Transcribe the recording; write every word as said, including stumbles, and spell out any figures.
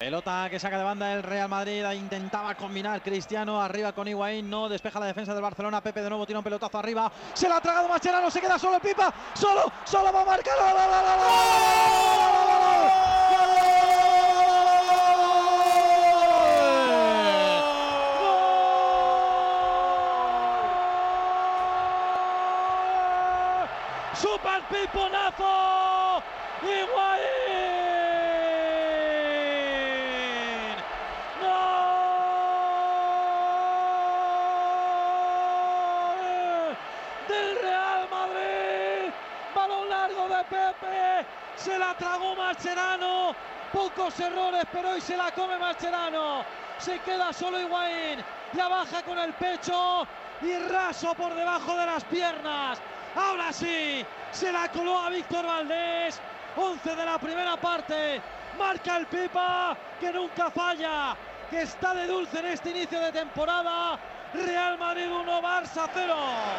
Pelota que saca de banda el Real Madrid, intentaba combinar Cristiano, arriba con Higuaín, no despeja la defensa del Barcelona. Pepe de nuevo tira un pelotazo arriba, se la ha tragado Mascherano, se queda solo el Pipa, solo, solo va a marcar. ¡Gol, gol, gol, gol, gol! ¡Super piponazo! ¡Higuaín! Del Real Madrid, balón largo de Pepe, se la tragó Mascherano, pocos errores, pero hoy se la come Mascherano, se queda solo Higuaín, la baja con el pecho y raso por debajo de las piernas. Ahora sí, se la coló a Víctor Valdés, once de la primera parte, marca el Pipa, que nunca falla, que está de dulce en este inicio de temporada. Real Madrid uno, Barça cero.